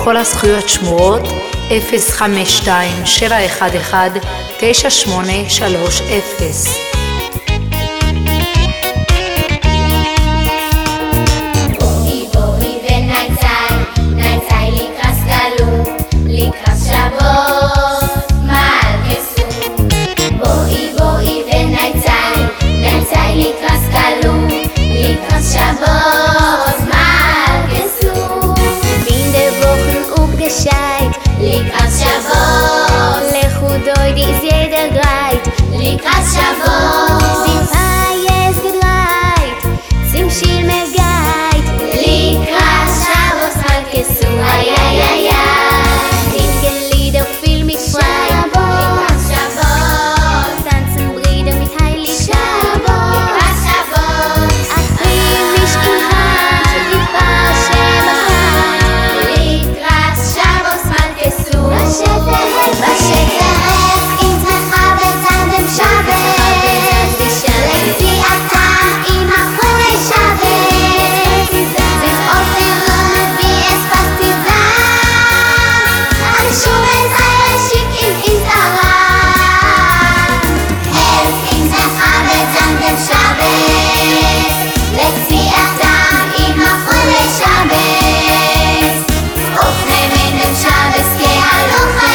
כל הזכויות שמורות 052-711-9830. Likrat Shabbos, lechu doidi is jeder greit. Likrat Shabbos, die Feier ist gedreit, zum Schil megait. Likrat Shabbos, Malkesu, ay ay ay ay. Singen Lieder viel mit Freude. Likrat Shabbos, tanzen Brüder mit Heiligkeit. Likrat Shabbos, achim mich in Hand, die Parche machai. Likrat Shabbos, Malkesu, בשטח עזרך בצד שבת, ליציאתה עם החולה שבת, ועופר מביא את פרטיזן, אשור עזר לשיק עם עזרה. עזרך בצד שבת, ליציאתה עם החולה שבת, עופר מנם שבת כהלוכה.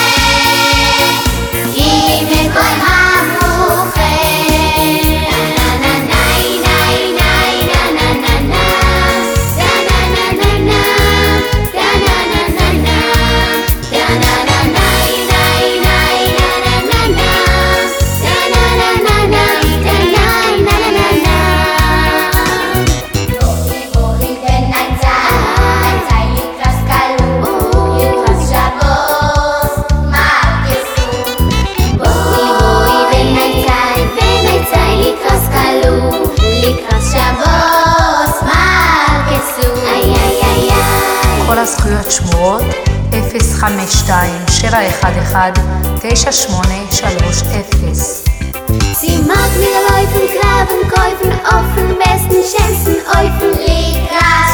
כל הזכויות שמורות 052-711-9830. Sie mag mir laufen, graben, käufen, offen, besten, schönsten, Eufen, Likrat